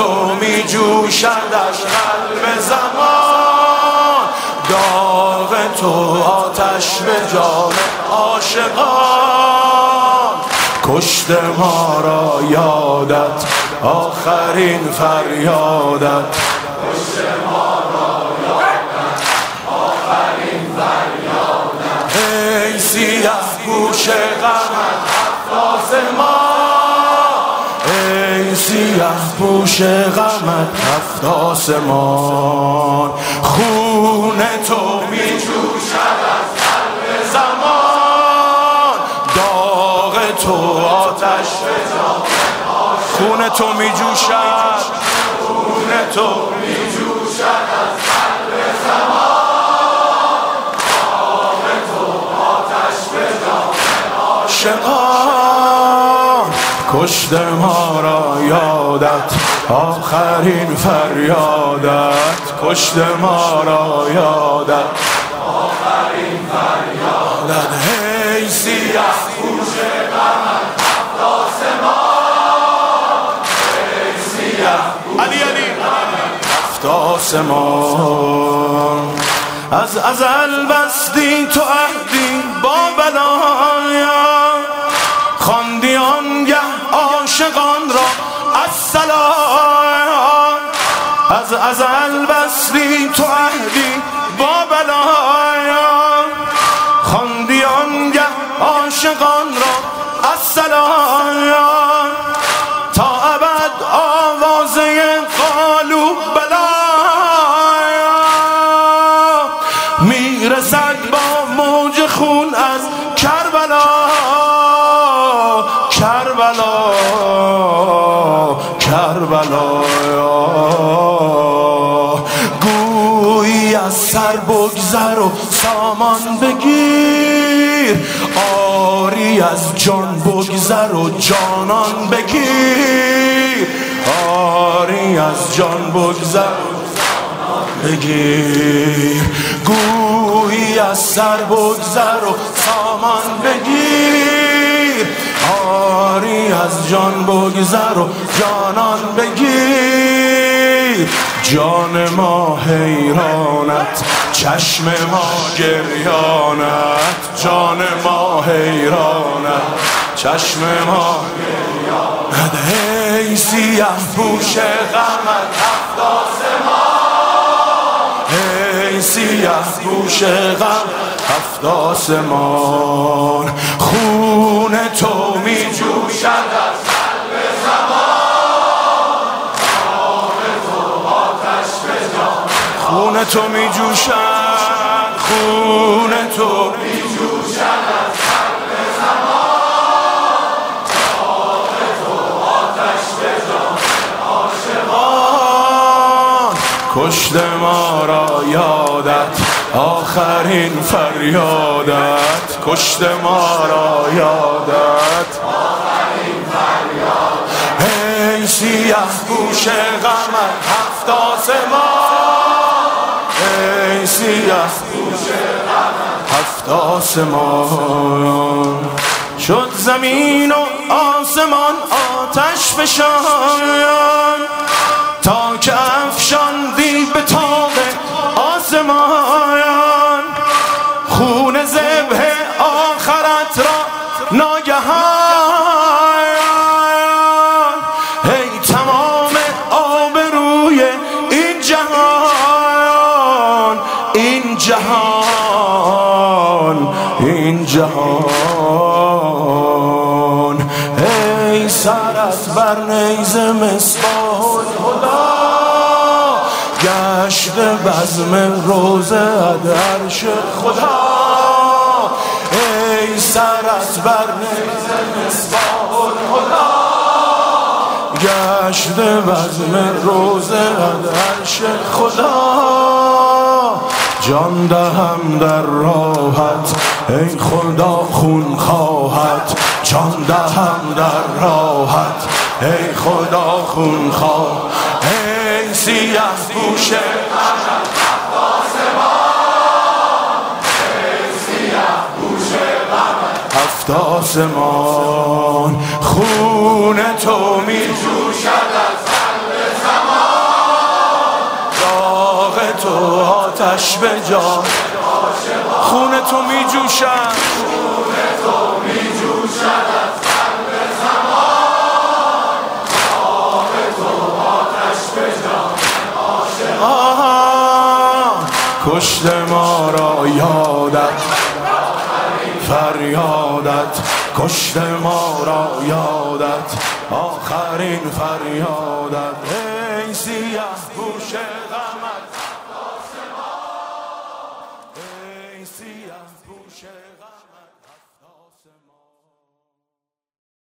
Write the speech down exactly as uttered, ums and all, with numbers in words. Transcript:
تو می جوشد از قلب زمان، داغ تو آتش به جان عاشقان. کشت ما را یادت آخرین فریادت، کشت ما را یادت آخرین فریادت. ای سیه پوش غمت هفت آسمان، ای سیه پوش غمت هفت آسمان. خون تو می جوشد از قلب زمان، داغ تو آتش به جان خون تو می جوشد، خون تو می جوشد از قلب زمان، داغ تو آتش به جان عاشقان. کشت ما را یادت آخرین فریادت، کشت ما را یادت آخرین فریادت. ای سیه پوش غمت هفت آسمان، ای سیه علی علی هفت آسمان. از ازل بستی تو عهدی با بلایا، خواندی آنگه عاشقان را السلام. از ازل بستی تو عهدی با بلایا، خواندی آنگه عاشقان را السلام. تا ابد آوازه قالوا بلایا میرسد با موج خون از کربلا، کربلا کربلا. گویی از سر بگذر و سامان بگیر، آری از جان بگذر و جانان بگیر، آری از جان بگذر و جانان بگیر. گویی از سر بگذر و سامان بگیر، آری از جان بگذر و جانان بگیر. جان ما حیرانت، چشم ما گریانت، جان ما حیرانت، چشم ما گریانت. ای سیه پوش غمت هفت آسمان، ای سیه پوش غمت هفت آسمان. خون تو می جوشد از قلب زمان، داغ تو آتش به جان خون تو می جوشد، خون تو می جوشد از قلب زمان، داغ تو آتش به جان عاشقان. کشت ما را یادت آخرین فریادت، کشت ما را یادت آخرین فریادت. ای سیه پوش غمت هفت آسمان، ای سیه پوش غمت هفت آسمان. شد زمین و آسمان آتش فشان، تا که افشاندی به طاق آسمان. خون ذبح آخرت را ناگهان، ای تمام آبروی این جهان، این جهان، این جهان. ای سرت بر نیزه مصباح الهدی، گشت بزم روزه عرش خدا. ای سرت بر نیزه مصباح الهدی، گشت بزم روزه عرش خدا. جان دهم در راحت ای خدا خون خواهد، جان دهم در راحت ای خدا خون خواه. ای سیه پوش غمت هفت آسمان، ای سیه پوش غمت هفت آسمان. خون تو می جوشد از قلب زمان، آتش به جان، خون تو می جوشد، خون تو می جوشد از قلب زمان، آه تو آتش به جان عاشقان. کشت ما را یادت فریادت، کشت ما را یادت آخرین فریادت. ای سیاه گوشه